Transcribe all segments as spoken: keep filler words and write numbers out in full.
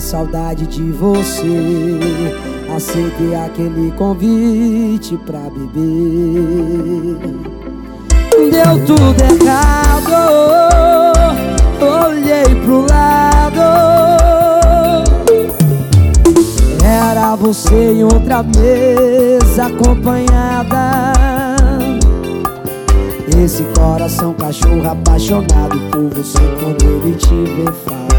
saudade de você. Aceitei aquele convite pra beber. Deu tudo errado, olhei pro lado, era você em outra mesa acompanhada. Esse coração cachorro apaixonado por você, quando ele te vê faz.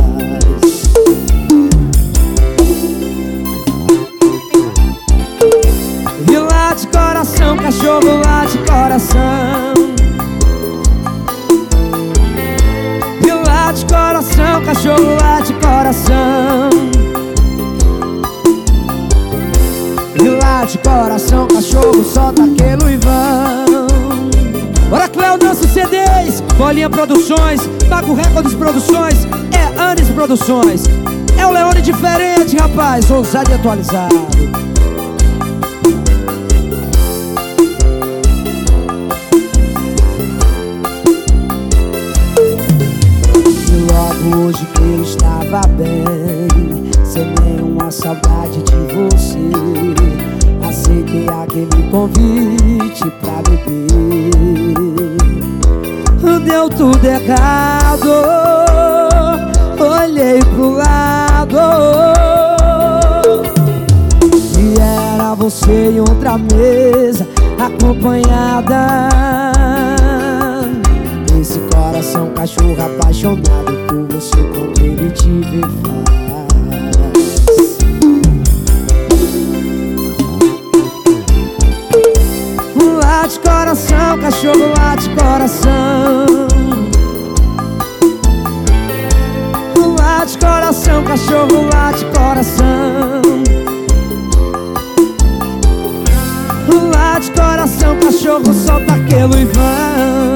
E late coração, cachorro late coração. E late coração, cachorro late coração. E late coração, cachorro solta aquele uivão. Bora Cléo, nossos C Ds, Bolinha Produções, Baco Records Produções, é Anis Produções. É o Leone diferente, rapaz, ousado e atualizado. E logo hoje que eu estava bem, sem nenhuma saudade de você, aceitei aquele convite pra beber. Deu tudo errado, olhei pro lado, e era você em outra mesa acompanhada. Esse coração cachorro apaixonado por você, quando ele te vê faz. Late coração, cachorro late coração. Late coração, cachorro late coração. Late coração, cachorro solta aquele uivão.